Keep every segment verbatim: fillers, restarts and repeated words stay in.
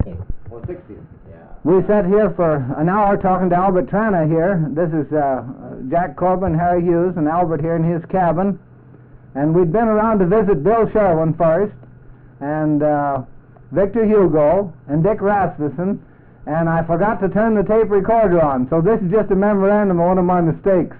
Oh, sixtieth. Yeah. We sat here for an hour talking to Albert Trana here. This is uh, Jack Corbin, Harry Hughes, and Albert here in his cabin. And we'd been around to visit Bill Sherwin first, and uh, Victor Hugo, and Dick Rasmussen, and I forgot to turn the tape recorder on, so this is just a memorandum of one of my mistakes.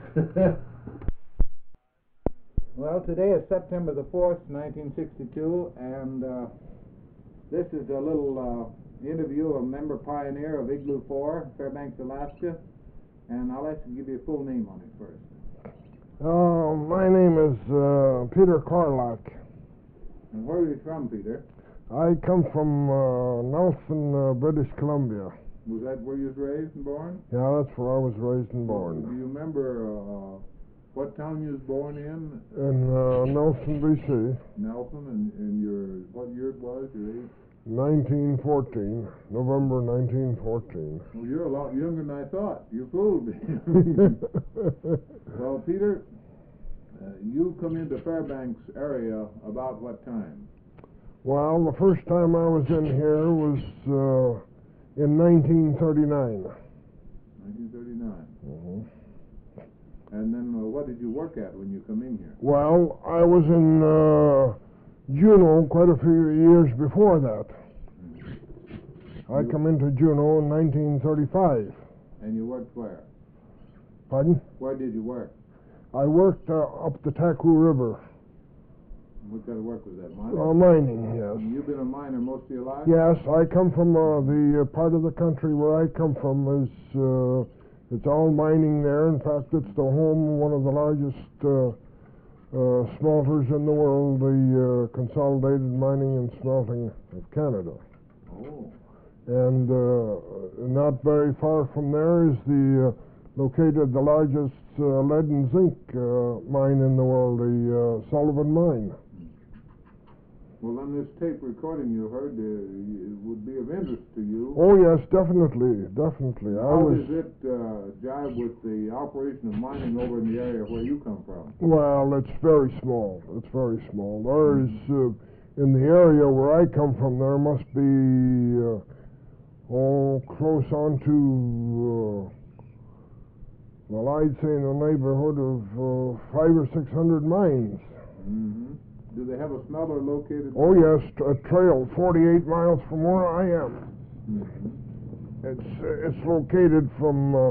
Well, today is September the fourth, nineteen sixty-two, and uh, this is a little uh, interview of a member pioneer of Igloo four, Fairbanks, Alaska, and I'll ask you to give you a full name on it first. Uh, my name is uh, Peter Corlock. And where are you from, Peter? I come from uh, Nelson, uh, British Columbia. Was that where you was raised and born? Yeah, that's where I was raised and born. Do you remember uh, what town you was born in? In uh, Nelson, B C. Nelson, and, and your, what year it was, your age? nineteen fourteen, November nineteen fourteen. Well, you're a lot younger than I thought. You fooled me. Well, Peter, uh, you come into Fairbanks area about what time? Well, the first time I was in here was uh, in nineteen thirty-nine. nineteen thirty-nine. Mm-hmm. And then uh, what did you work at when you come in here? Well, I was in uh, Juneau quite a few years before that. Mm-hmm. I you come into Juneau in nineteen thirty-five. And you worked where? Pardon? Where did you work? I worked uh, up the Taku River. What kind of work was that? Mining? Uh, mining, yes. You've been a miner most of your life? Yes, I come from uh, the uh, part of the country where I come from is uh, it's all mining there. In fact, it's the home of one of the largest uh, uh, smelters in the world, the uh, Consolidated Mining and Smelting of Canada. Oh. And uh, not very far from there is the uh, located the largest uh, lead and zinc uh, mine in the world, the uh, Sullivan Mine. Well, on this tape recording you heard, uh, it would be of interest to you. Oh yes, definitely, definitely. How I was, does it uh, jive with the operation of mining over in the area where you come from? Well, it's very small. It's very small. There is, uh, in the area where I come from, there must be, uh, oh, close on to, uh, well, I'd say in the neighborhood of uh, five or six hundred mines. Mm-hmm. Do they have a smelter located Oh there? yes, a trail forty-eight miles from where I am. Mm-hmm. It's uh, it's located from uh,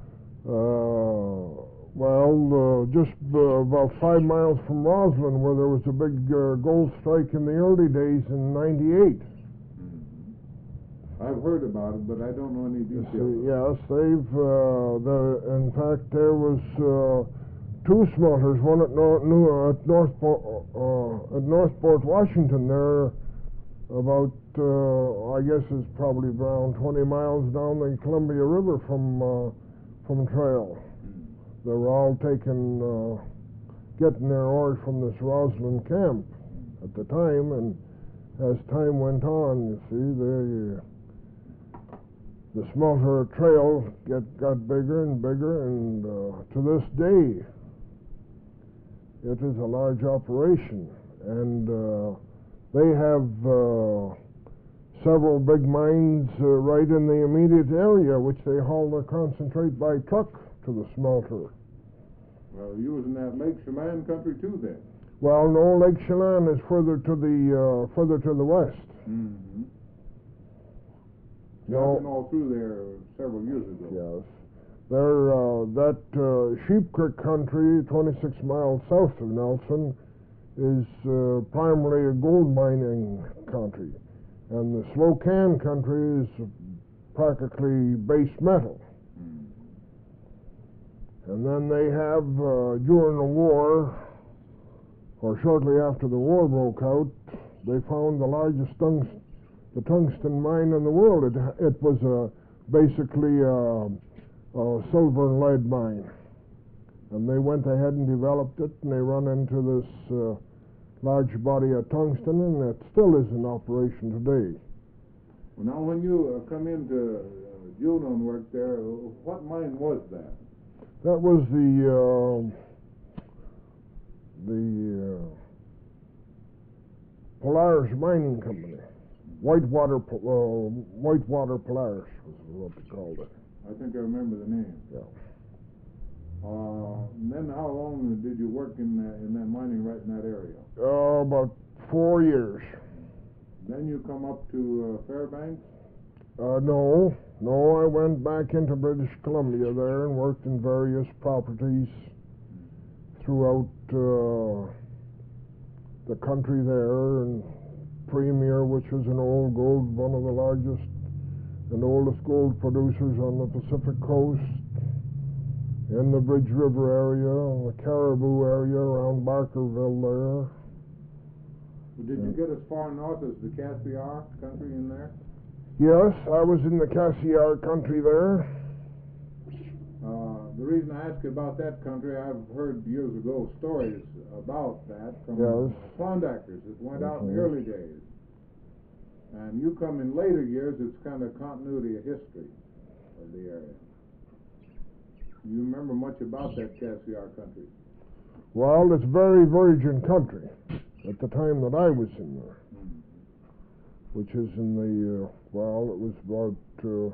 uh, well uh, just uh, about five miles from Roslyn, where there was a big uh, gold strike in the early days in ninety-eight. Mm-hmm. I've heard about it, but I don't know any details. Yes, they've uh, the in fact there was. Uh, Two smelters, one at, Nor New, uh, at, Northport, uh, at Northport, Washington. There, about uh, I guess it's probably around twenty miles down the Columbia River from uh, from Trail. They were all taking uh, getting their ore from this Roslyn camp at the time, and as time went on, you see, the the smelter Trail get got bigger and bigger, and uh, to this day. It is a large operation, and uh, they have uh, several big mines uh, right in the immediate area, which they haul their concentrate by truck to the smelter. Well, you was in that Lake Chelan country too, then? Well, no, Lake Chelan is further to the uh, further to the west. Mm-hmm. No. I've been all through there several years ago. Yes. There, uh, that uh, Sheep Creek country, twenty-six miles south of Nelson, is uh, primarily a gold mining country, and the Slocan country is practically base metal. Mm. And then they have, uh, during the war, or shortly after the war broke out, they found the largest tungsten, the tungsten mine in the world. It, it was uh, basically a Uh, silver and lead mine, and they went ahead and developed it, and they run into this uh, large body of tungsten, and it still is in operation today. Well, now, when you uh, come into uh, Juneau and work there, what mine was that? That was the uh, the uh, Polaris Mining Company. Whitewater, uh, Whitewater Polaris was what they called it. I think I remember the name. Yeah. Uh, and then how long did you work in that, in that mining right in that area? Uh, about four years. Then you come up to uh, Fairbanks? Uh, no, no, I went back into British Columbia there and worked in various properties throughout uh, the country there, and Premier, which was an old gold, one of the largest and oldest gold producers on the Pacific coast, in the Bridge River area, the Caribou area around Barkerville there. Did you get as far north as the Cassiar country in there? Yes, I was in the Cassiar country there. Uh, the reason I ask you about that country, I've heard years ago stories about that from Yes. Klondikers that went out in the Mhm. early days. And you come in later years, it's kind of continuity of history of the area. Do you remember much about that Cassiar country? Well, it's very virgin country at the time that I was in there, Mm-hmm. which is in the, uh, well, it was about uh,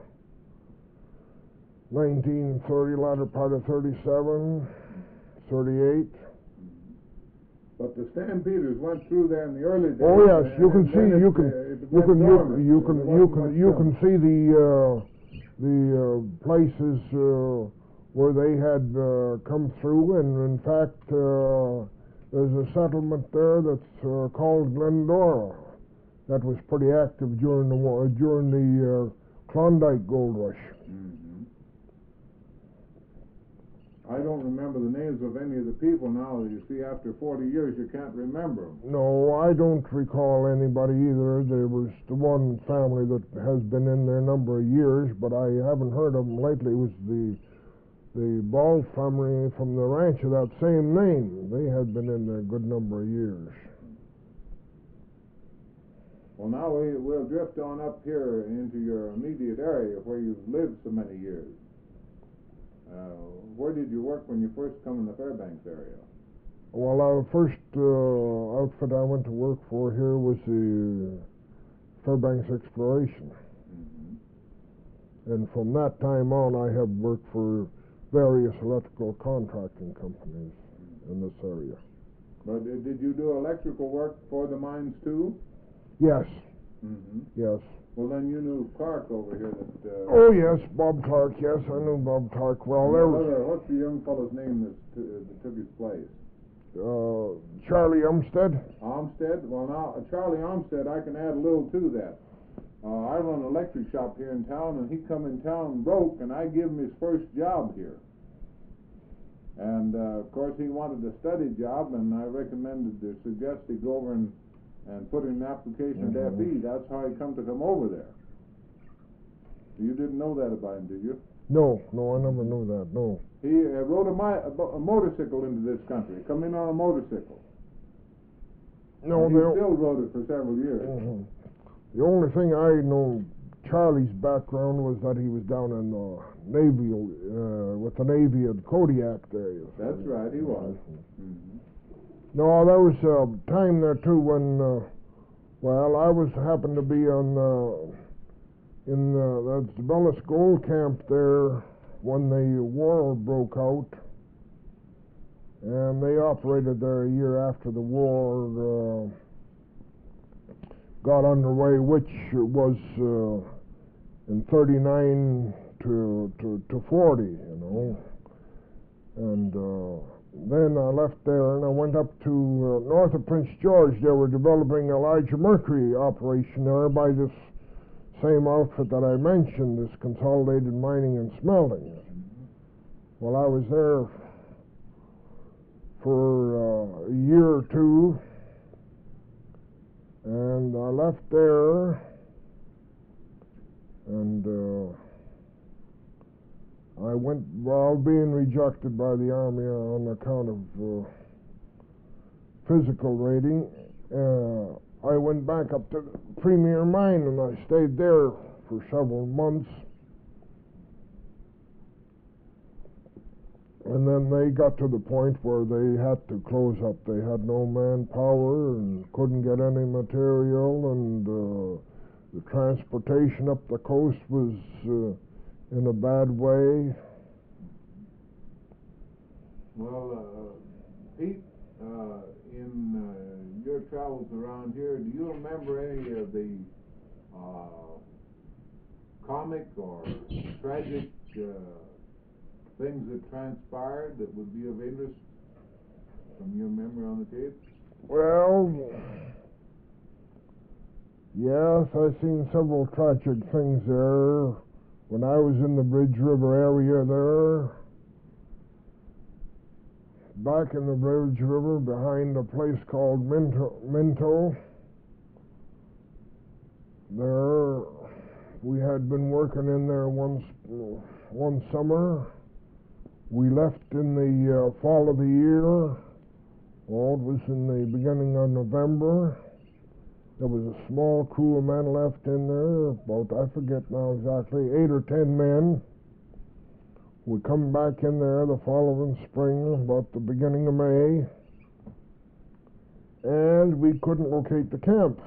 nineteen thirty, latter part of thirty-seven, thirty-eight. But the Stampeders went through there in the early days. Oh yes, and you can then see, it, you uh, can, it you went can, you, dormant. you There can, you wasn't can, much you done. can see the uh, the uh, places uh, where they had uh, come through, and in fact, uh, there's a settlement there that's uh, called Glendora that was pretty active during the war, during the uh, Klondike Gold Rush. Mm-hmm. I don't remember the names of any of the people now. You see, after forty years, you can't remember them. No, I don't recall anybody either. There was the one family that has been in there a number of years, but I haven't heard of them lately. It was the the Ball family from the ranch of that same name. They had been in there a good number of years. Well, now we, we'll drift on up here into your immediate area where you've lived so many years. Uh, where did you work when you first come in the Fairbanks area? Well, our first uh, outfit I went to work for here was the Fairbanks Exploration. Mm-hmm. And from that time on, I have worked for various electrical contracting companies in this area. But uh, did you do electrical work for the mines too? Yes, Mm-hmm. yes. Well, then you knew Clark over here that... Uh, Oh, yes, Bob Clark, yes, I knew Bob Clark well. There was uh, what's the young fellow's name that, t- that took his place? uh, Charlie Umstead. Armstead? Well, now, uh, Charlie Armstead, I can add a little to that. Uh, I run an electric shop here in town, and he come in town broke, and I give him his first job here. And, uh, of course, he wanted a study job, and I recommended to suggest he go over and, and put in an application Mhm. at F E. That's how he come to come over there. You didn't know that about him, did you? No, no, I never knew that, no. He uh, rode a, mi- a, bo- a motorcycle into this country, come in on a motorcycle. No, And he the, still rode it for several years. mhm. The only thing I know Charlie's background was that he was down in the Navy, uh, with the Navy at Kodiak there. you see. That's right, he was. Mhm. Mm-hmm. No, there was a time there too when, uh, well, I was happened to be on, uh, in uh, the Bellis Gold Camp there when the war broke out, and they operated there a year after the war uh, got underway, which was uh, in thirty-nine to, to, to forty, you know, and uh, then I left there and I went up to uh, north of Prince George. They were developing a large mercury operation there by this same outfit that I mentioned, this Consolidated Mining and Smelting. Well, I was there for uh, a year or two, and I left there, and uh, I went, well, being rejected by the Army on account of uh, physical rating. Uh, I went back up to the Premier Mine, and I stayed there for several months. And then they got to the point where they had to close up. They had no manpower and couldn't get any material, and uh, The transportation up the coast was uh, in a bad way. Well, uh, Pete, uh, in uh, your travels around here, do you remember any of the uh, comic or tragic uh, things that transpired that would be of interest from your memory on the tape? Well, yes, I've seen several tragic things there. When I was in the Bridge River area there, back in the Bridge River behind a place called Minto, Minto, there, we had been working in there once, one summer. We left in the uh, fall of the year. Well, it was in the beginning of November. There was a small crew of men left in there, about, I forget now exactly, eight or ten men. We come back in there the following spring, about the beginning of May, and we couldn't locate the camp.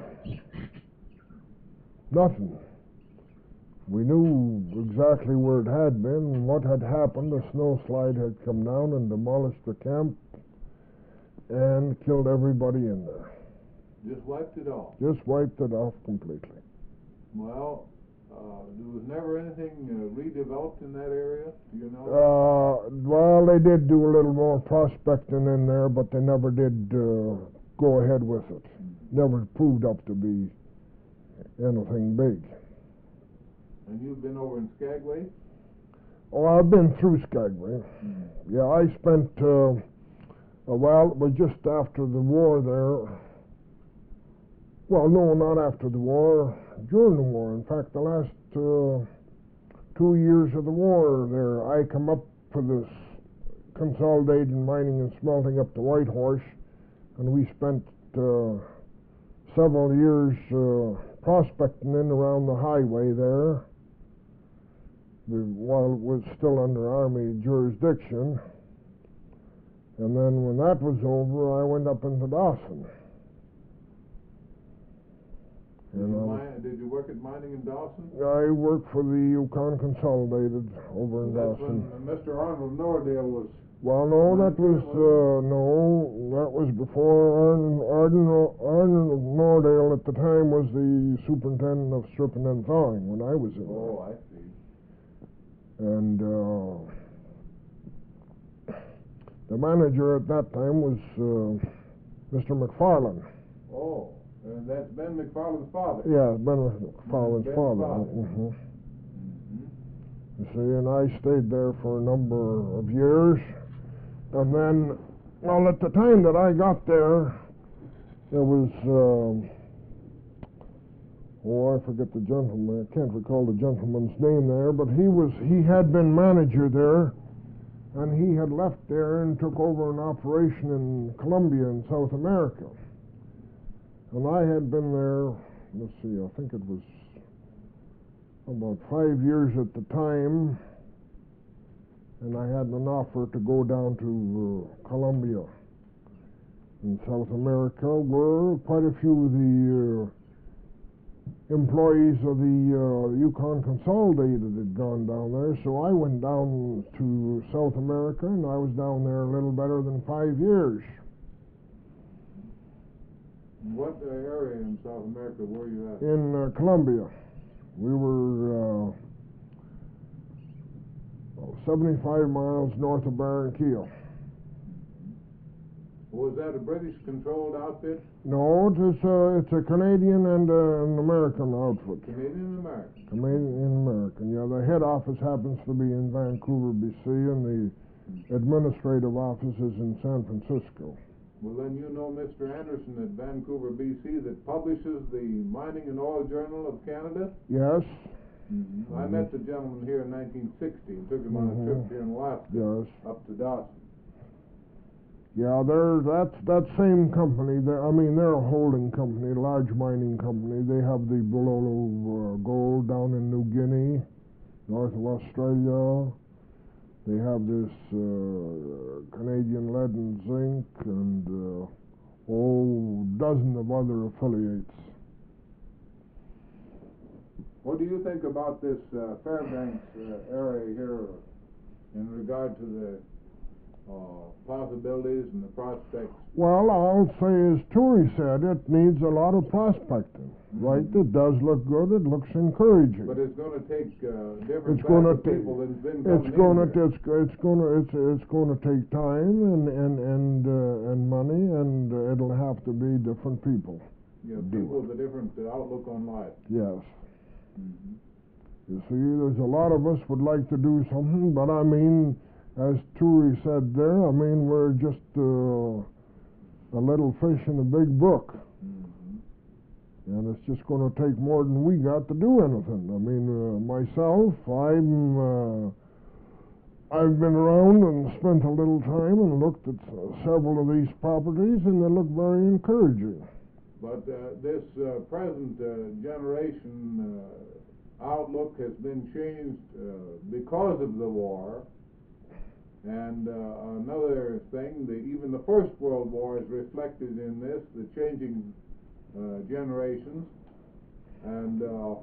Nothing. We knew exactly where it had been and what had happened. The snowslide had come down and demolished the camp and killed everybody in there. Just wiped it off? Just wiped it off completely. Well, uh, there was never anything uh, redeveloped in that area, do you know? Uh, well, they did do a little more prospecting in there, but they never did uh, go ahead with it. Mm-hmm. Never proved up to be anything big. And you've been over in Skagway? Oh, I've been through Skagway. Mm-hmm. Yeah, I spent, uh, uh, well, it was just after the war there. Well, no, not after the war, during the war. In fact, the last uh, two years of the war there, I come up for this consolidated mining and smelting up the White Horse, and we spent uh, several years uh, prospecting in around the highway there, while it was still under Army jurisdiction. And then when that was over, I went up into Dawson. Did you, mine, did you work at mining in Dawson? I worked for the Yukon Consolidated over in That's Dawson. When Mister Arnold Nordale was... Well, no, that was, uh, no, that was before Arnold, Arnold, Arnold Nordale at the time was the superintendent of stripping and thawing when I was in there. Oh, I see. And uh, the manager at that time was uh, Mister McFarland. Oh. And that's Ben McFarland's father? Yeah, Ben McFarland's Ben's father. father. Mm-hmm. Mm-hmm. You see, and I stayed there for a number of years. And then, well, at the time that I got there, there was, um, oh, I forget the gentleman. I can't recall the gentleman's name there, but he was, he had been manager there, and he had left there and took over an operation in Colombia in South America. And I had been there, let's see, I think it was about five years at the time, and I had an offer to go down to uh, Colombia in South America, where quite a few of the uh, employees of the uh, Yukon Consolidated had gone down there, so I went down to South America, and I was down there a little better than five years. What uh, area in South America were you at? In uh, Colombia. We were uh, seventy-five miles north of Barranquilla. Was that a British-controlled outfit? No, it's a, it's a Canadian and uh, an American outfit. Canadian and American? Canadian and American, yeah. The head office happens to be in Vancouver, B C, and the administrative office is in San Francisco. Well, then you know Mister Anderson at Vancouver, B C, that publishes the Mining and Oil Journal of Canada? Yes. Mm-hmm. I Mm-hmm. met the gentleman here in nineteen sixty and took him on Mm-hmm. a trip here in Alaska. Yes. Up to Dawson. Yeah, they're, that's, that same company, I mean, they're a holding company, a large mining company. They have the Bololo uh, gold down in New Guinea, north of Australia. They have this uh, Canadian lead and zinc and uh, oh, dozen of other affiliates. What do you think about this uh, Fairbanks uh, area here in regard to the uh, possibilities and the prospects? Well, I'll say, as Turi said, it needs a lot of prospecting. Mm-hmm. Right? It does look good. It looks encouraging. But it's going to take uh, different It's types gonna of ta- people than's been coming It's going to in here. it's it's going to it's it's going to take time and and and uh, and money, and uh, it'll have to be different people. You know, do people with a different uh, outlook on life. Yes. Mm-hmm. You see, there's a lot of us would like to do something, but I mean, as Turi said there, I mean, we're just uh, a little fish in a big brook. Mm-hmm. And it's just going to take more than we got to do anything. I mean, uh, myself, I'm, uh, I've been around and spent a little time and looked at uh, several of these properties, and they look very encouraging. But uh, this uh, present uh, generation uh, outlook has been changed uh, because of the war. And uh, another thing, the, even the First World War is reflected in this, the changing uh, generations. And uh,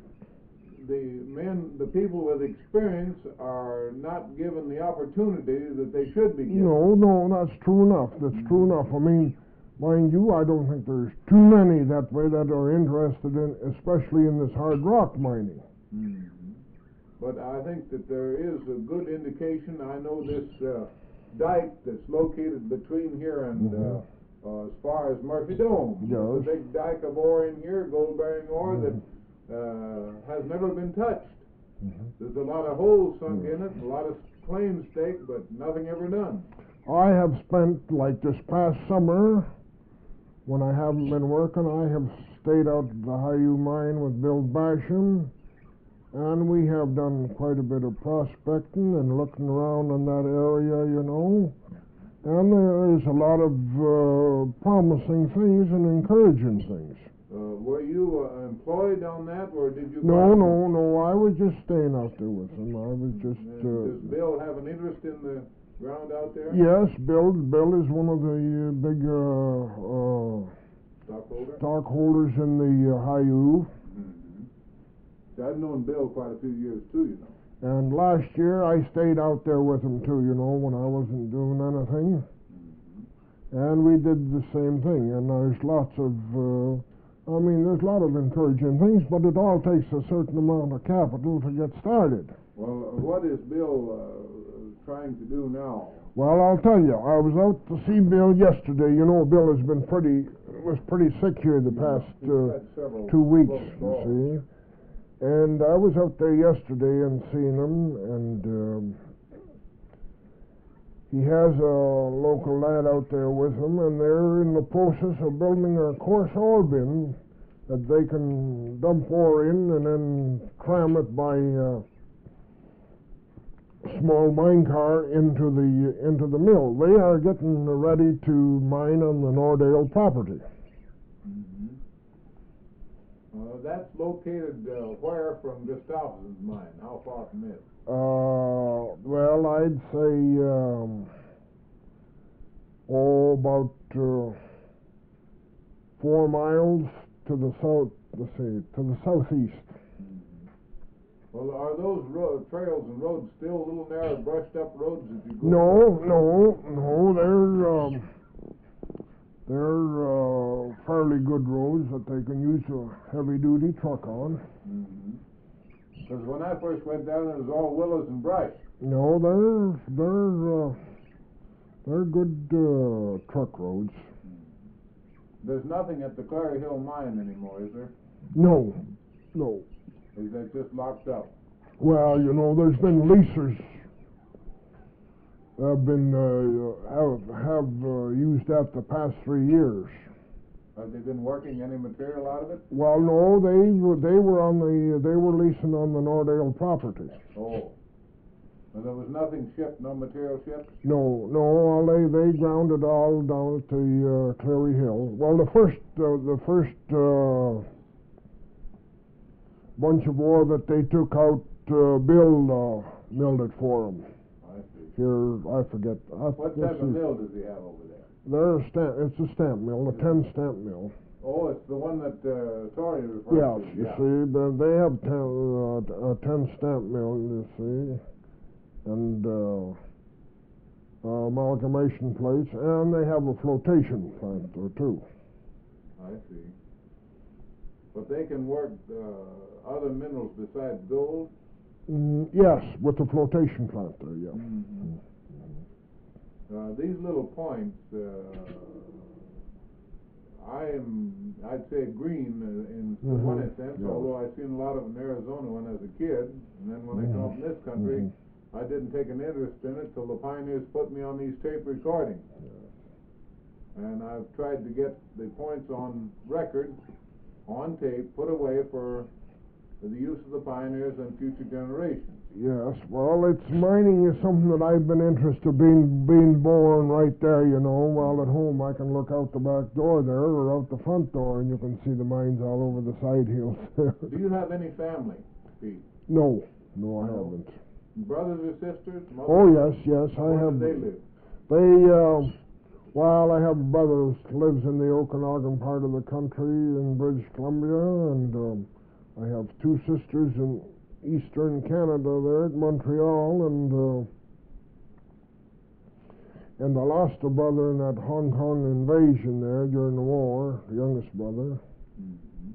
the men, the people with experience are not given the opportunity that they should be given. No, no, that's true enough. That's mm-hmm. true enough. I mean, mind you, I don't think there's too many that way that are interested in, especially in this hard rock mining. Mm-hmm. But I think that there is a good indication. I know this uh, dike that's located between here and mm-hmm. uh, uh, as far as Murphy Dome. Yes. There's a big dike of ore in here, gold-bearing ore, mm-hmm. that uh, has never been touched. Mm-hmm. There's a lot of holes sunk mm-hmm. in it, a lot of claims staked, but nothing ever done. I have spent, like this past summer, when I haven't been working, I have stayed out at the Hiyu mine with Bill Basham, and we have done quite a bit of prospecting and looking around in that area, you know. And there is a lot of uh, promising things and encouraging things. Uh, were you uh, employed on that, or did you? No, no, no. I was just staying out there with him. I was just. Uh, Does Bill have an interest in the ground out there? Yes, Bill. Bill is one of the uh, big uh, uh, stockholder? stockholders in the uh, Hiyu. I've known Bill quite a few years too, you know. And last year I stayed out there with him too, you know, when I wasn't doing anything. Mm-hmm. And we did the same thing. And there's lots of, uh, I mean, there's a lot of encouraging things, but it all takes a certain amount of capital to get started. Well, what is Bill uh, trying to do now? Well, I'll tell you, I was out to see Bill yesterday. You know, Bill has been pretty, was pretty sick here the yeah, past uh, two two weeks, you see. And I was out there yesterday and seen him, and um, he has a local lad out there with him, and they're in the process of building a coarse ore bin that they can dump ore in and then cram it by uh, small mine car into the into the mill. They are getting ready to mine on the Nordale property. Uh, that's located uh, where from Gustafson's mine? How far from it? Uh, well, I'd say, um, oh, about uh, four miles to the south, let's see, to the southeast. Mm-hmm. Well, are those ro trails and roads still a little narrow, brushed up roads as you go? No, no, no, they're... Um, They're uh, fairly good roads that they can use a heavy-duty truck on. Because mm-hmm. when I first went down, it was all willows and brush. No, they're they're uh, they're good uh, truck roads. There's nothing at the Clary Hill mine anymore, is there? No, no. Is that just locked up? Well, you know, there's been leasers have been uh, have have uh, used that the past three years. Have they been working any material out of it? Well, no, they were they were on the they were leasing on the Nordale property. Oh, and there was nothing shipped, no material shipped. No, no, well, they they ground it all down at the uh, Clary Hill. Well, the first uh, the first uh, bunch of ore that they took out, uh, Bill uh, milled it for them. Here, I forget. I what type of mill does he have over there? They're a stamp. It's a stamp mill, a ten stamp mill. Oh, it's the one that uh, Tori referred Yes, to. you Yeah. see, but they have ten, uh, a ten stamp mill, you see, and uh, uh, amalgamation plates, and they have a flotation plant there too. I see. But they can work uh, other minerals besides gold? Mm, yes, with the flotation plant there, yeah. Mm-hmm. Uh, these little points, uh, I am, I'd say green uh, in Mhm, one sense, yeah. although I've seen a lot of them in Arizona when I was a kid, and then when I come up in this country, Mhm. I didn't take an interest in it till the pioneers put me on these tape recordings. And I've tried to get the points on record, on tape, put away for the use of the pioneers and future generations. Yes, well, it's mining is something that I've been interested being being born right there, you know. While at home I can look out the back door there or out the front door and you can see the mines all over the side hills there. Do you have any family, Pete? No, no, I No. haven't. Brothers or sisters? Mother? Oh yes, yes, I Where have. do they live? They, uh, well, I have a brother who lives in the Okanagan part of the country in British Columbia, and um, I have two sisters in eastern Canada there at Montreal, and uh, and I lost a brother in that Hong Kong invasion there during the war, the youngest brother. Mm-hmm.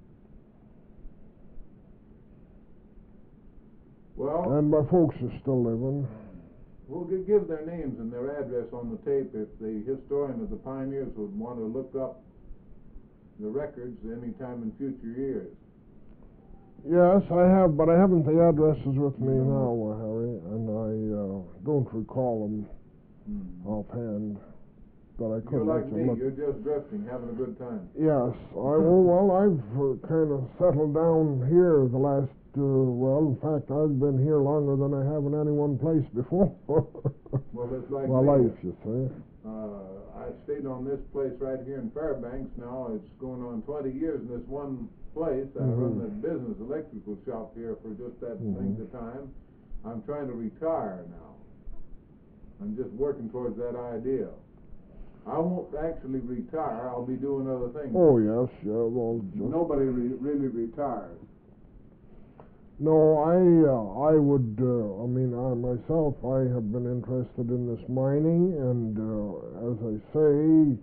Well, And my folks are still living. we'll gi- give their names and their address on the tape if the historian of the pioneers would want to look up the records any time in future years. Yes, I have, but I haven't the addresses with me No. now, uh, Harry, and I uh, don't recall them Mm-hmm. offhand. But I could You're like let me, you look. you're just drifting, having a good time. Yes, I oh, well, I've uh, kind of settled down here the last. Uh, well, in fact, I've been here longer than I have in any one place before. Well, it's like My me. life, you see. Uh, I've stayed on this place right here in Fairbanks now. It's going on twenty years in this one place. I run Mhm. the business electrical shop here for just that Mhm. length of time. I'm trying to retire now. I'm just working towards that idea. I won't actually retire. I'll be doing other things. Oh yes, yeah. Well, just, Nobody re- really retires. no, I uh, I would. Uh, I mean, I myself, I have been interested in this mining, and uh, as I say,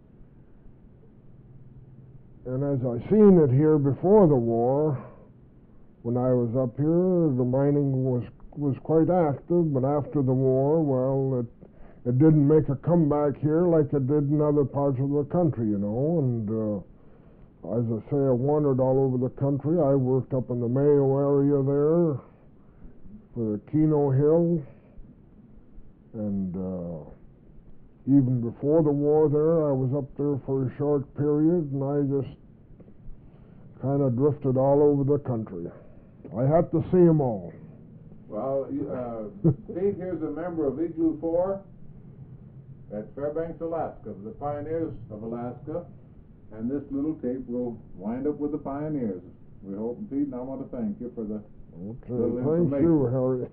and as I seen it here before the war, when I was up here, the mining was was quite active. But after the war, well, it it didn't make a comeback here like it did in other parts of the country, you know. And uh, as I say, I wandered all over the country. I worked up in the Mayo area there for the Keno Hill, and uh, even before the war there, I was up there for a short period, and I just kind of drifted all over the country. I had to see them all. Well, you, uh, Pete, here's a member of Igloo four at Fairbanks, Alaska, the Pioneers of Alaska, and this little tape will wind up with the Pioneers. We hope, Pete, and I want to thank you for the Okay, little thank information. you, Harry.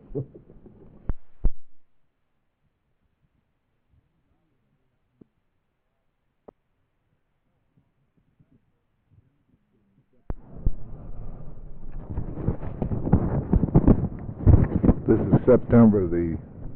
This is September the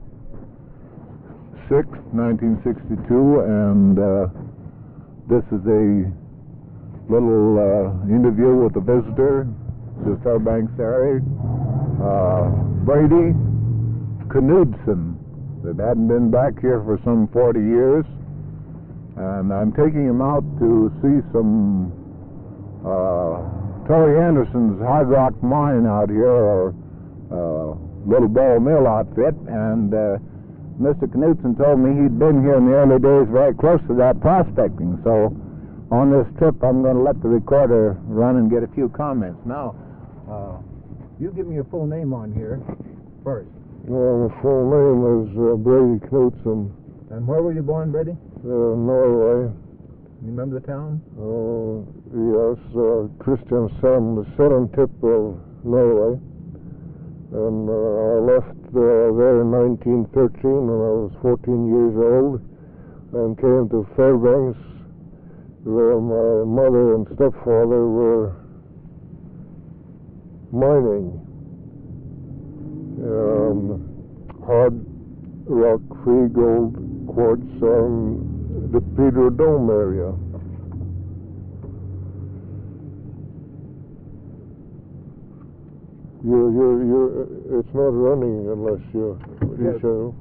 sixth, nineteen sixty-two, and uh, this is a little uh, interview with a visitor to Fairbanks area, uh, Brady Knudsen, that hadn't been back here for some forty years, and I'm taking him out to see some uh, Torrey Anderson's hard rock mine out here, or uh, little ball mill outfit, and uh, Mister Knudsen told me he'd been here in the early days very close to that prospecting. So on this trip I'm going to let the recorder run and get a few comments. Now, uh, you give me your full name on here first. Well, the full name is uh, Brady Knudsen, And where were you born, Brady? uh, Norway. You remember the town? Uh, yes, uh, Kristiansand, the southern tip of Norway. And uh, I left uh, there in nineteen thirteen when I was fourteen years old, and came to Fairbanks where my mother and stepfather were mining. Um, hard rock free gold quartz on the Pedro Dome area. You, you, you, it's not running unless you, you show.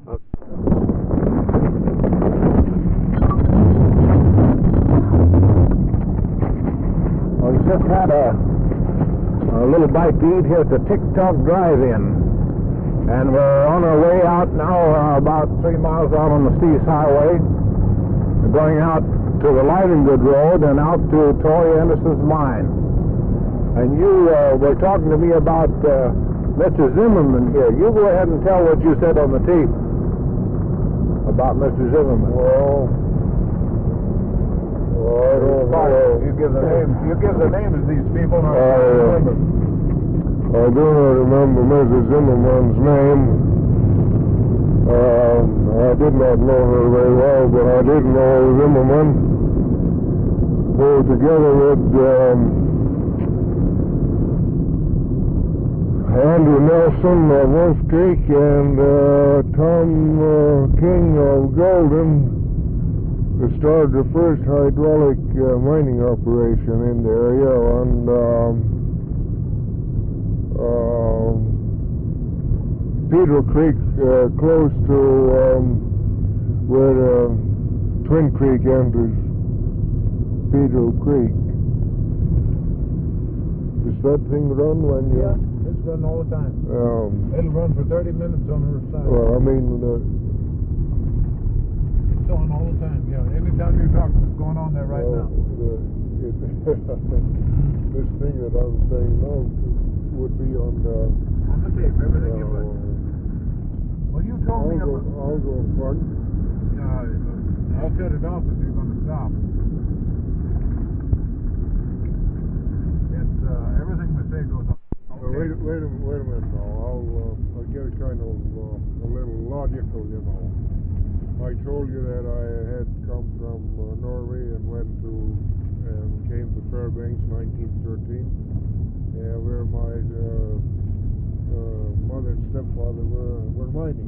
Well, we just had a, a little bite to eat here at the TikTok Drive-In. And we're on our way out now, uh, about three miles out on the Steves Highway, going out to the Lightinggood Road and out to Torrey Anderson's mine. And you uh, were talking to me about uh, Mister Zimmerman here. You go ahead and tell what you said on the tape about Mister Zimmerman. Well, well I don't know. You give the names. You give the names of these people. And I I, uh, I do not remember Missus Zimmerman's name. Um, I did not know her very well, but I did know Zimmerman, who together with um, Andrew Nelson of Wolf Creek and uh, Tom uh, King of Golden started the first hydraulic uh, mining operation in the area, and um, uh, Pedro Creek, uh, close to um, where uh, Twin Creek enters Pedro Creek. Does that thing run when you... Yeah. It's running all the time. Um, It'll run for thirty minutes on her side. well, I mean, uh, It's on all the time. Yeah, anytime you're talking, it's going on there right well, now. The, it, this thing that I'm saying now would be on the... On the tape, everything you uh, put. Well, you told me I'll go, about... I'll go, pardon? Yeah, I'll shut it off if you're going to stop. It's, uh, everything we say goes on. Uh, wait, wait, a, wait a minute now. I'll, uh, I'll get it kind of uh, a little logical, you know. I told you that I had come from uh, Norway and went to and came to Fairbanks nineteen thirteen, uh, where my uh, uh, mother and stepfather were, were mining.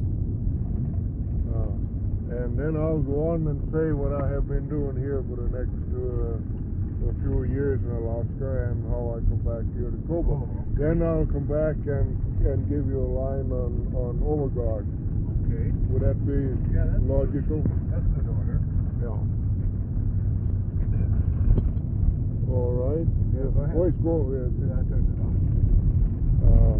Uh, and then I'll go on and say what I have been doing here for the next uh, a few years in Alaska and how I come back here to Cobalt. Then I'll come back and, and give you a line on, on Overguard. Okay. Would that be Yeah, that's logical? That's good order. Yeah. All right. Yeah, go ahead. Voice go ahead. Yeah, I turned it on. Uh,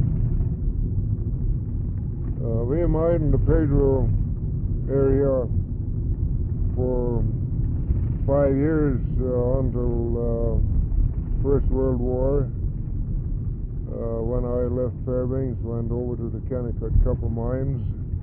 uh, we mined in the Pedro area for five years uh, until uh, First World War. Uh, when I left Fairbanks, went over to the Kennecott Copper Mines,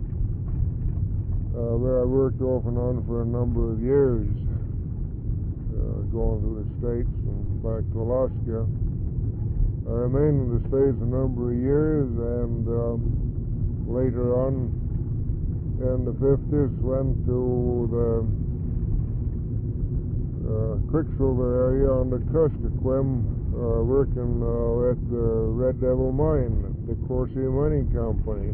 uh, where I worked off and on for a number of years, uh, going through the States and back to Alaska. I remained in the States a number of years, and um, later on in the fifties went to the uh, Quicksilver area on the Kuskokwim, uh, working uh, at the Red Devil Mine, the Corsi Mining Company.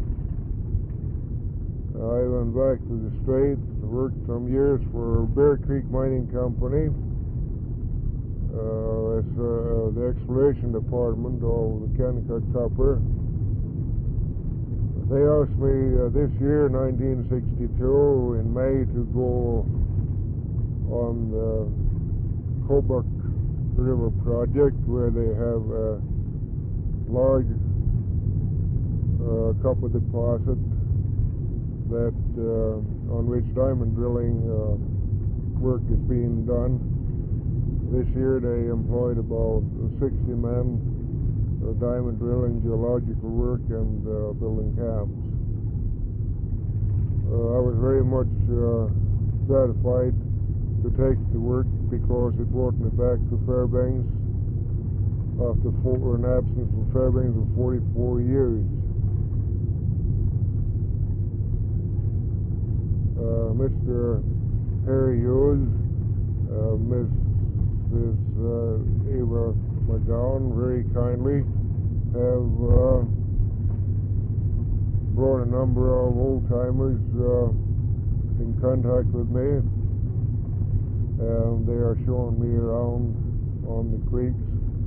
I went back to the States, worked some years for Bear Creek Mining Company, uh, as uh, the exploration department of the Kennecott Copper. They asked me uh, this year, nineteen sixty-two, in May, to go on the Kobuk River project, where they have a large uh, copper deposit that uh, on which diamond drilling uh, work is being done. This year they employed about sixty men, uh, diamond drilling, geological work, and uh, building camps. Uh, I was very much uh, gratified to take the work because it brought me back to Fairbanks after four, an absence from Fairbanks of forty-four years. Uh, Mister Harry Hughes, uh, Miss this uh, Eva McGowan very kindly have uh, brought a number of old-timers uh, in contact with me, and they are showing me around on the creeks.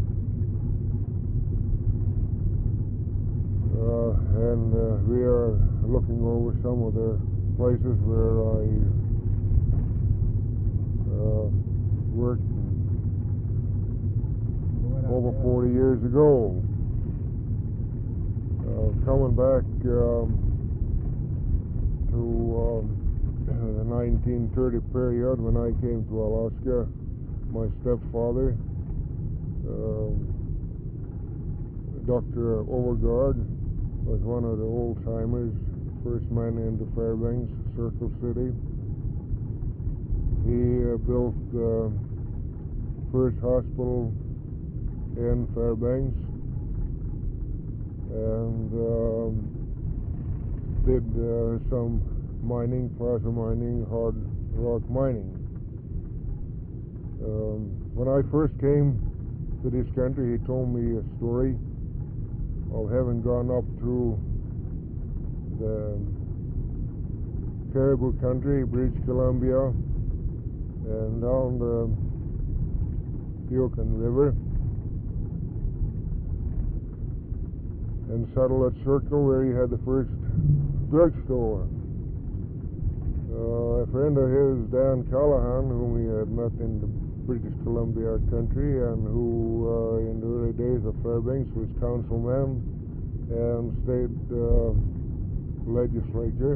Uh, and uh, we are looking over some of the places where I uh, worked over forty years ago. Uh, coming back um, to um, the nineteen thirty period when I came to Alaska, my stepfather, um, Doctor Overgaard, was one of the old-timers, first man into Fairbanks, Circle City. He uh, built the uh, first hospital in Fairbanks and um, did uh, some mining, plaza mining, hard rock mining. Um, when I first came to this country, he told me a story of having gone up through the Caribou country, British Columbia, and down the Yukon River, and settled at Circle where he had the first drugstore. Uh, a friend of his, Dan Callahan, whom he had met in the British Columbia country and who uh, in the early days of Fairbanks was councilman and state uh, legislature,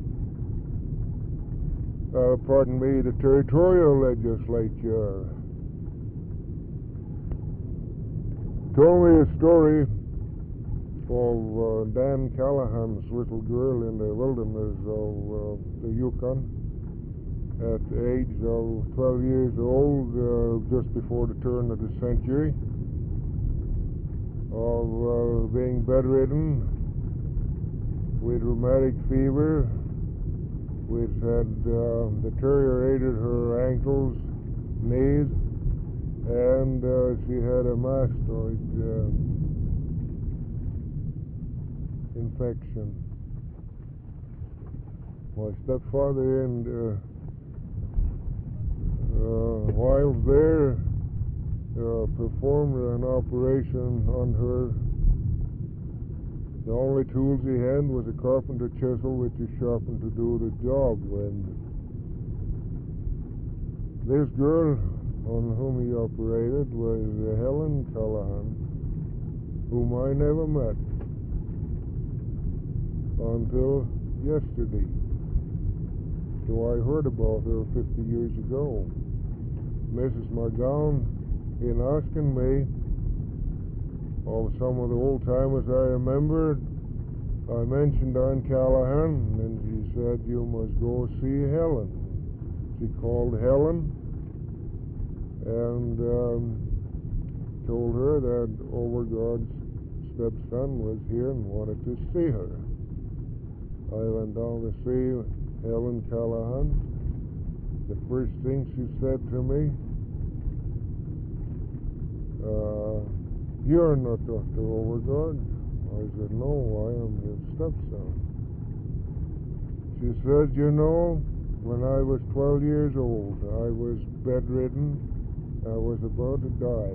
uh, pardon me, the territorial legislature, told me a story of uh, Dan Callahan's little girl in the wilderness of uh, the Yukon at the age of twelve years old, uh, just before the turn of the century, of uh, being bedridden with rheumatic fever, which had uh, deteriorated her ankles, knees, and uh, she had a mastoid uh, infection. My stepfather and uh, Uh, while there, uh, performed an operation on her. The only tools he had was a carpenter chisel, which he sharpened to do the job with. This girl on whom he operated was uh, Helen Callahan, whom I never met until yesterday. So I heard about her fifty years ago. Missus McGowan, in asking me of some of the old-timers I remembered, I mentioned Don Callahan, and she said, "You must go see Helen." She called Helen and um, told her that Overgaard's stepson was here and wanted to see her. I went down to see Helen Callahan. The first thing she said to me, uh, "You're not Doctor Overgaard." I said, "No, I am his stepson." She said, "You know, when I was twelve years old, I was bedridden. I was about to die.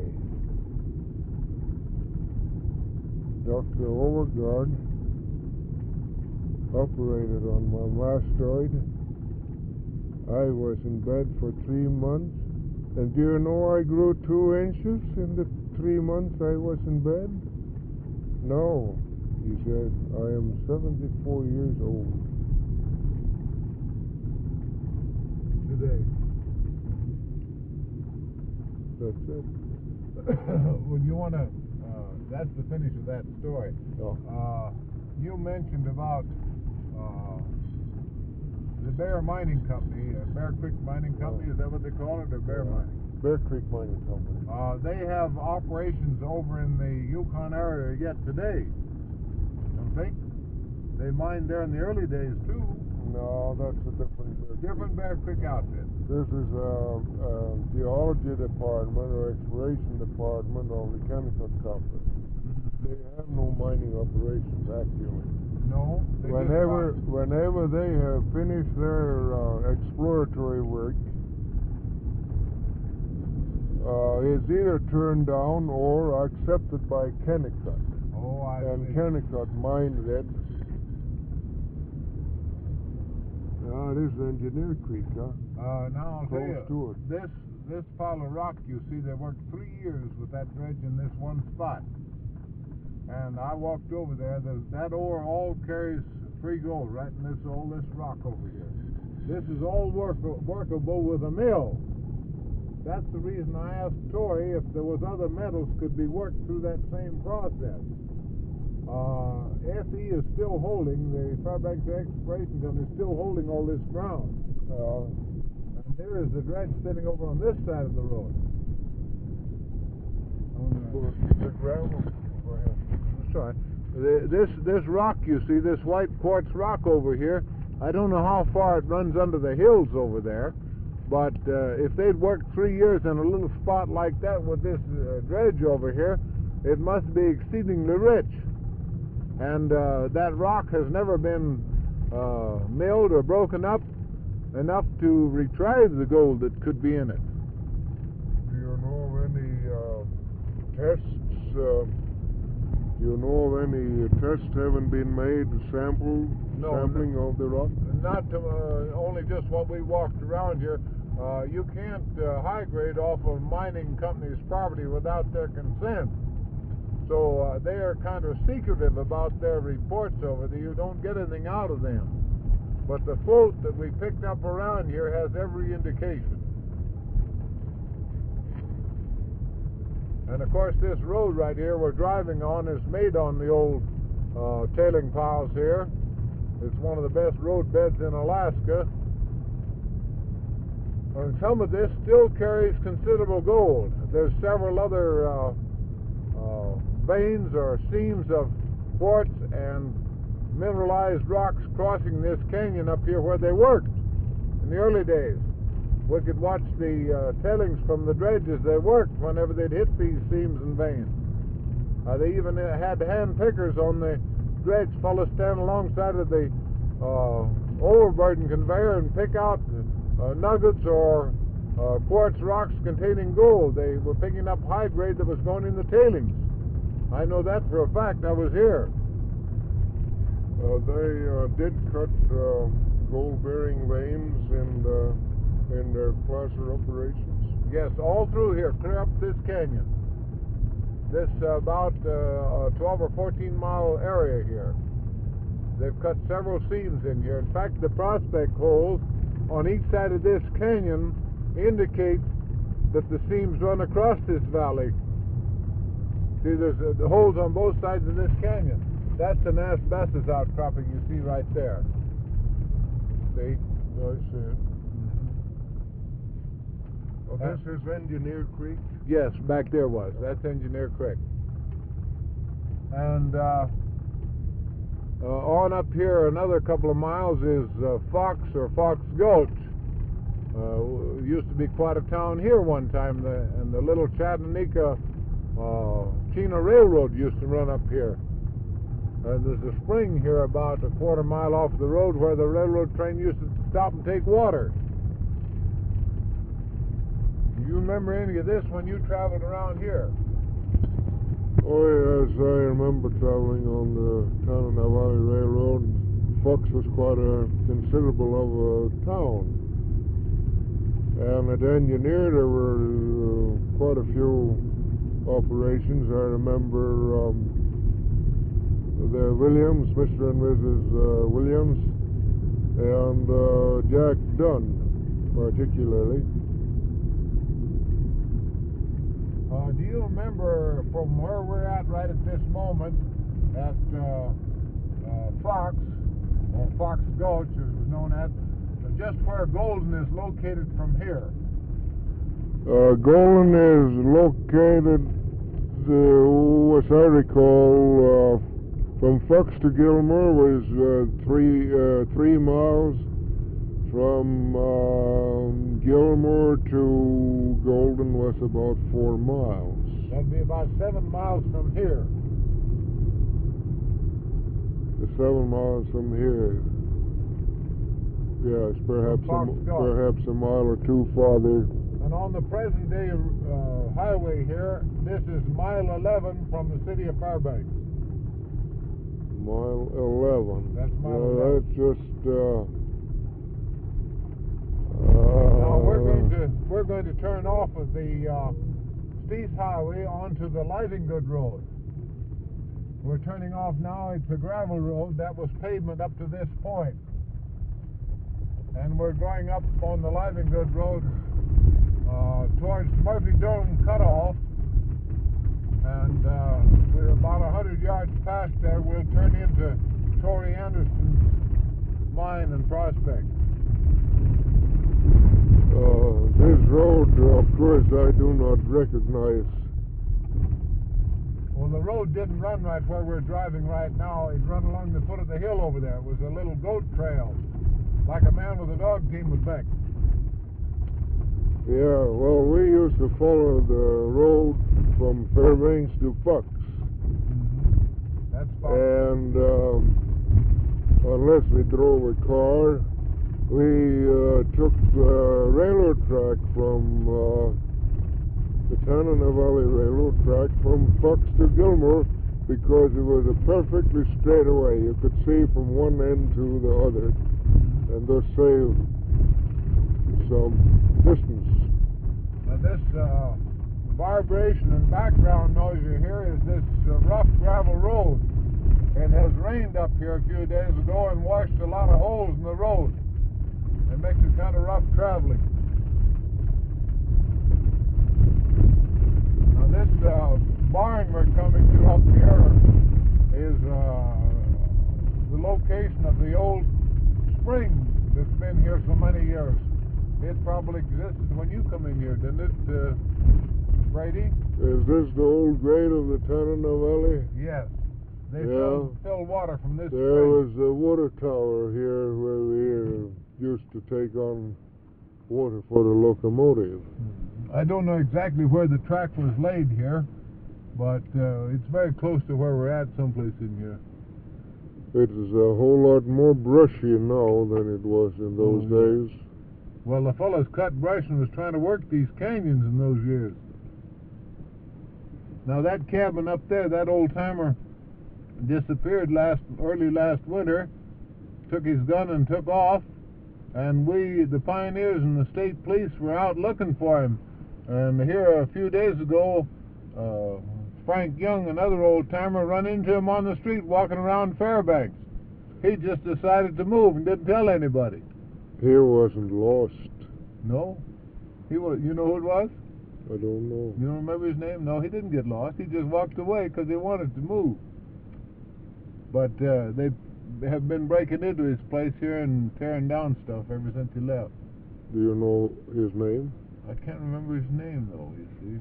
Doctor Overgaard operated on my mastoid. I was in bed for three months, and do you know I grew two inches in the three months I was in bed?" "No," he said, "I am seventy-four years old today." That's it. Well, you want to, uh, that's the finish of that story. Oh. Uh, you mentioned about uh, the Bear Mining Company, uh, Bear Creek Mining Company, is that what they call it, or Bear Yeah. Mining? Bear Creek Mining Company. Uh, they have operations over in the Yukon area yet today, don't think? They mined there in the early days too. No, that's a different. Different Bear Creek outfit. This is a, a geology department or exploration department of the Kennecott Company. They have no mining operations actually. No. They just Whenever, mine. whenever they have finished their uh, exploratory work, uh, it's either turned down or accepted by Kennecott. Oh, I And see. Kennecott mined it. Ah, this is Engineer Creek, huh? Uh, now I'll tell Close you, to it. this this pile of rock you see, they worked three years with that dredge in this one spot. And I walked over there. The, that ore all carries free gold right in this all this rock over here. This is all work, workable with a mill. That's the reason I asked Tori if there was other metals could be worked through that same process. Uh, F E is still holding, the Fairbanks Exploration Company is still holding all this ground. Uh, and there is the dredge sitting over on this side of the road. On the, The gravel. Go ahead. That's right. The, this this rock you see, this white quartz rock over here, I don't know how far it runs under the hills over there, but uh, if they'd worked three years in a little spot like that with this uh, dredge over here, it must be exceedingly rich. And uh, that rock has never been uh, milled or broken up enough to retrieve the gold that could be in it. Do you know of any uh, tests? Uh, do you know of any tests haven't been made, sample, No, sampling no. of the rock? Not to, uh, only just what we walked around here. Uh, you can't uh, high grade off of mining company's property without their consent. So uh, they are kind of secretive about their reports over there. You don't get anything out of them. But the float that we picked up around here has every indication. And of course this road right here we're driving on is made on the old uh, tailing piles here. It's one of the best road beds in Alaska. And some of this still carries considerable gold. There's several other uh, uh, veins or seams of quartz and mineralized rocks crossing this canyon up here where they worked in the early days. We could watch the uh, tailings from the dredge as they worked whenever they'd hit these seams and veins. Uh, they even had hand pickers on the dredge, fellows stand alongside of the uh, overburden conveyor and pick out uh, nuggets or uh, quartz rocks containing gold. They were picking up high grade that was going in the tailings. I know that for a fact. I was here. Uh, they uh, did cut uh, gold-bearing veins in, uh, in their placer operations. Yes, all through here, clear up this canyon. This uh, about uh, a twelve or fourteen mile area here. They've cut several seams in here. In fact, the prospect holes on each side of this canyon indicate that the seams run across this valley. See, there's uh, the holes on both sides of this canyon. That's an asbestos outcropping you see right there. See? I see it. Well, Uh, this is Engineer Creek. Yes, back there was. That's Engineer Creek. And uh, uh, on up here another couple of miles is uh, Fox or Fox Gulch. Uh, used to be quite a town here one time, the, and the little Chattanooga uh, Chino Railroad used to run up here. Uh, there's a spring here about a quarter mile off the road where the railroad train used to stop and take water. Do you remember any of this when you traveled around here? Oh yes, I remember traveling on the Tanana Valley Railroad. Fox was quite a considerable of a town. And at Engineer there were uh, quite a few operations. I remember um, the Williams, Mister and Missus Uh, Williams, and uh, Jack Dunn particularly. Uh, do you remember from where we're at right at this moment at uh, uh, Fox, or Fox Gulch as it was known as, just where Golden is located from here? Uh, Golden is located, uh, as I recall, uh, From Fox to Gilmore was uh, three uh, three miles. From um, Gilmore to Golden was about four miles. That'd be about seven miles from here. The seven miles from here. Yes, perhaps a, Fox Gulch. perhaps a mile or two farther. And on the present day uh, highway here, this is mile eleven from the city of Fairbanks. Mile eleven. That's mile well, eleven. That's just. Uh, Now we're going uh, to we're going to turn off of the uh, Steese Highway onto the Livingood Road. We're turning off now. It's a gravel road that was pavement up to this point, and we're going up on the Livingood Road uh, towards Murphy Dome Cutoff, and uh, we're about a hundred yards past there. We'll turn into Torrey Anderson's mine and prospect. Uh, this road, of course, I do not recognize. Well, the road didn't run right where we're driving right now. It run along the foot of the hill over there. It was a little goat trail, like a man with a dog team would make. Yeah, well, we used to follow the road from Fairbanks to Fox. Mm-hmm. That's fine. And um, unless we drove a car, we uh, took the railroad track from uh, the Tanana Valley Railroad track from Fox to Gilmore because it was a perfectly straight away. You could see from one end to the other and thus save some distance. Now this uh, vibration and background noise you hear is this uh, rough gravel road. It has rained up here a few days ago and washed a lot of holes in the road. It makes it kind of rough traveling. Now this uh, barn we're coming to up here is uh, the location of the old spring that's been here so many years. It probably existed when you come in here, didn't it, uh, Brady? Is this the old grade of the Tanana Valley? Yes. They Yeah. fill, fill water from this There spring. was a water tower here where we uh, used to take on water for the locomotive. I don't know exactly where the track was laid here, but uh, it's very close to where we're at someplace in here. It is a whole lot more brushy now than it was in those Oh, yeah. days. Well, the fellows cut brush and was trying to work these canyons in those years. Now that cabin up there, that old timer disappeared last early last winter, took his gun and took off, and we, the pioneers and the state police, were out looking for him. And here a few days ago, uh, Frank Young, another old timer, run into him on the street walking around Fairbanks. He just decided to move and didn't tell anybody. He wasn't lost. No, he was. You know who it was? I don't know. You don't remember his name? No, he didn't get lost. He just walked away because he wanted to move. But uh, they have been breaking into his place here and tearing down stuff ever since he left. Do you know his name? I can't remember his name though, you see.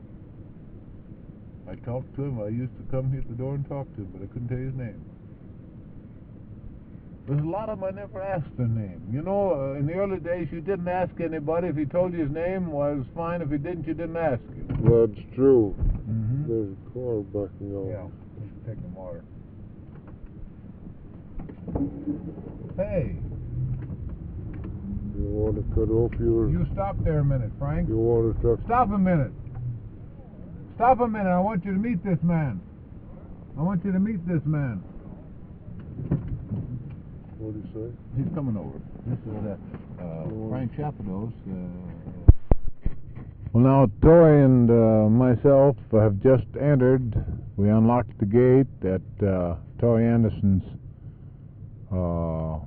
I talked to him. I used to come here at the door and talk to him, but I couldn't tell you his name. There's a lot of them I never asked their name. You know, uh, in the early days you didn't ask anybody. If he told you his name, well, it was fine. If he didn't, you didn't ask him. That's true. Mm-hmm. There's a car backing up. Yeah, let's take the water. Hey, You want to cut off your... you stop there a minute, Frank. You want to talk... Stop a minute. Stop a minute. I want you to meet this man. I want you to meet this man. What do you say? He's coming over. This is uh, uh, Frank Chapados. Uh... Well, now, Tori and uh, myself have just entered. We unlocked the gate at uh, Tori Anderson's uh,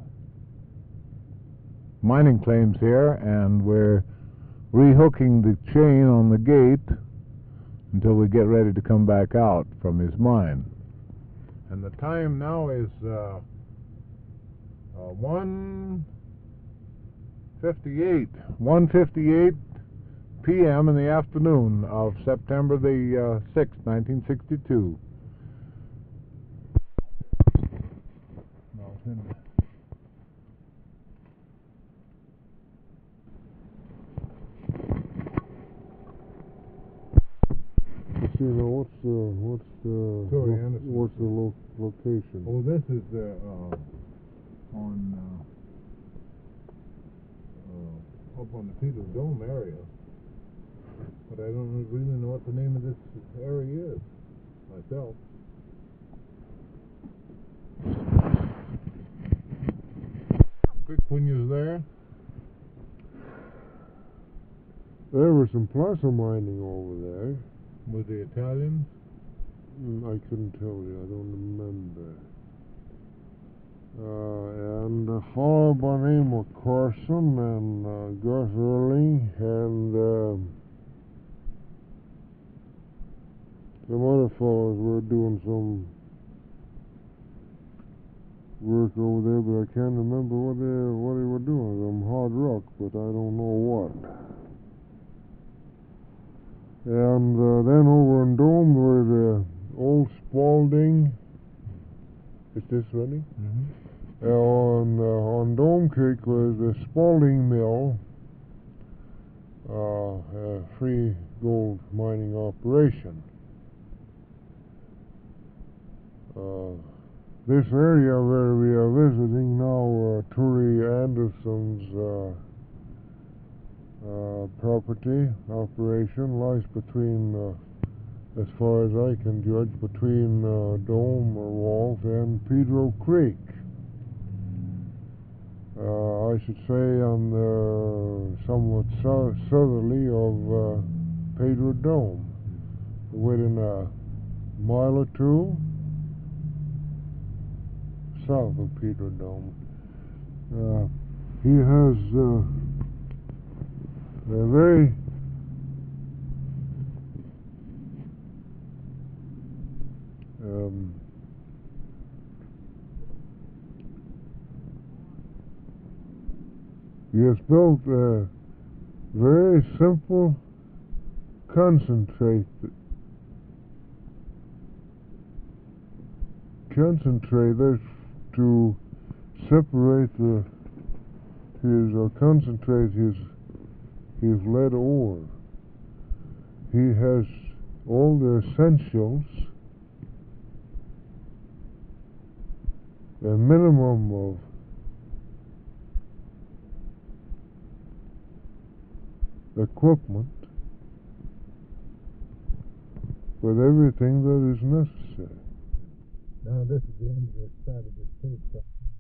mining claims here, and we're rehooking the chain on the gate until we get ready to come back out from his mine. And the time now is uh, uh, one fifty-eight. one fifty-eight p m in the afternoon of September the uh, sixth, nineteen sixty-two. Washington. See now, what's the what's the Sorry, lo- Anderson. what's the lo- location? Oh, this is uh, uh, on uh, uh, up on the Peter Dome area, but I don't really know what the name of this area is myself. Quick, when you was there, There was some placer mining over there. with the Italians. Mm, I couldn't tell you. I don't remember. Uh, and a fellow by the name of Carson and uh, Gus Early and uh, some other fellows were doing some work over there, but I can't remember what they what they were doing. Some hard rock, but I don't know what. And uh, then over in Dome were the old Spalding. Is this ready? Mm-hmm. Uh, on uh, on Dome Creek was the Spalding Mill, uh, a free gold mining operation. Uh, this area where we are visiting now, uh, Turi Anderson's uh, uh, property operation, lies between, uh, as far as I can judge, between uh, Dome or Walls and Pedro Creek. Uh, I should say on the somewhat so- southerly of uh, Pedro Dome, within a mile or two south of Pedro Dome. Uh, he has uh, a very um, he has built a very simple concentrate concentrators to separate the his or concentrate his his lead ore. He has all the essentials, a minimum of equipment, with everything that is necessary. Now this is the end of the start of this tape.